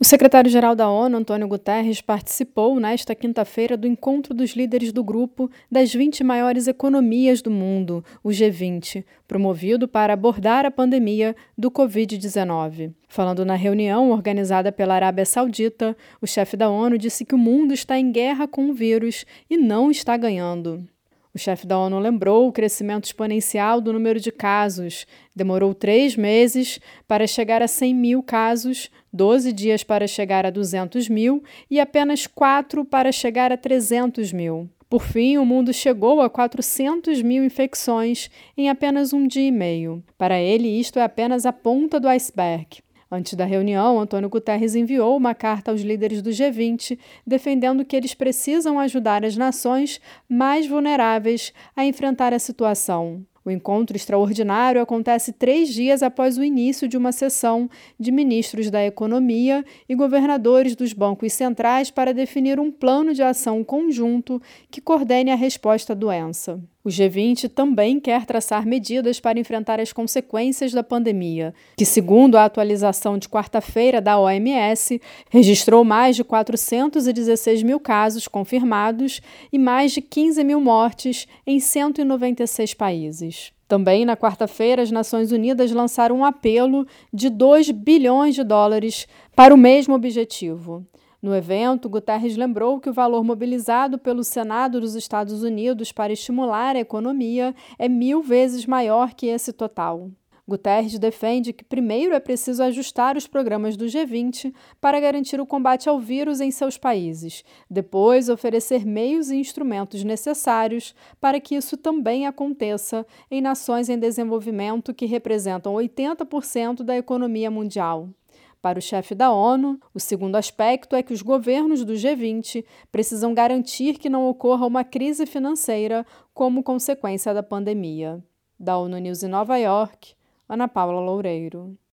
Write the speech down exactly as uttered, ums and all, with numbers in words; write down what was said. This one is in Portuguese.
secretário-geral da ONU, Antônio Guterres, participou nesta quinta-feira do encontro dos líderes do grupo das vinte maiores economias do mundo, o G vinte, promovido para abordar a pandemia do covid dezenove. Falando na reunião organizada pela Arábia Saudita, o chefe da ONU disse que o mundo está em guerra com o vírus e não está ganhando. O chefe da ONU lembrou o crescimento exponencial do número de casos. Demorou três meses para chegar a cem mil casos, doze dias para chegar a duzentos mil e apenas quatro para chegar a trezentos mil. Por fim, o mundo chegou a quatrocentos mil infecções em apenas um dia e meio. Para ele, isto é apenas a ponta do iceberg. Antes da reunião, Antônio Guterres enviou uma carta aos líderes do G vinte, defendendo que eles precisam ajudar as nações mais vulneráveis a enfrentar a situação. O encontro extraordinário acontece três dias após o início de uma sessão de ministros da Economia e governadores dos bancos centrais para definir um plano de ação conjunto que coordene a resposta à doença. O G vinte também quer traçar medidas para enfrentar as consequências da pandemia, que, segundo a atualização de quarta-feira da O M S, registrou mais de quatrocentos e dezesseis mil casos confirmados e mais de quinze mil mortes em cento e noventa e seis países. Também na quarta-feira, as Nações Unidas lançaram um apelo de dois bilhões de dólares para o mesmo objetivo. No evento, Guterres lembrou que o valor mobilizado pelo Senado dos Estados Unidos para estimular a economia é mil vezes maior que esse total. Guterres defende que primeiro é preciso ajustar os programas do G vinte para garantir o combate ao vírus em seus países, depois oferecer meios e instrumentos necessários para que isso também aconteça em nações em desenvolvimento que representam oitenta por cento da economia mundial. Para o chefe da ONU, o segundo aspecto é que os governos do G vinte precisam garantir que não ocorra uma crise financeira como consequência da pandemia. Da ONU News em Nova York, Ana Paula Loureiro.